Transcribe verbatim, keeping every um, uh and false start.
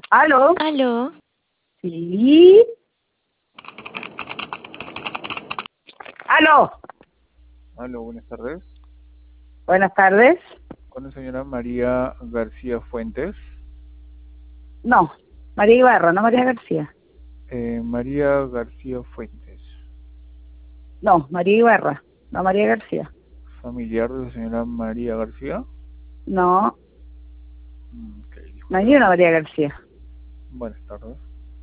¿Aló? ¿Aló? Sí. ¿Aló? Aló, buenas tardes. Buenas tardes. Con la señora María García Fuentes. No, María Ibarra, no María García. Eh, María García Fuentes. No, María Ibarra, no María García. ¿Familiar de la señora María García? No, Mm, ok, no hay disculpe. ni una María García. Buenas tardes.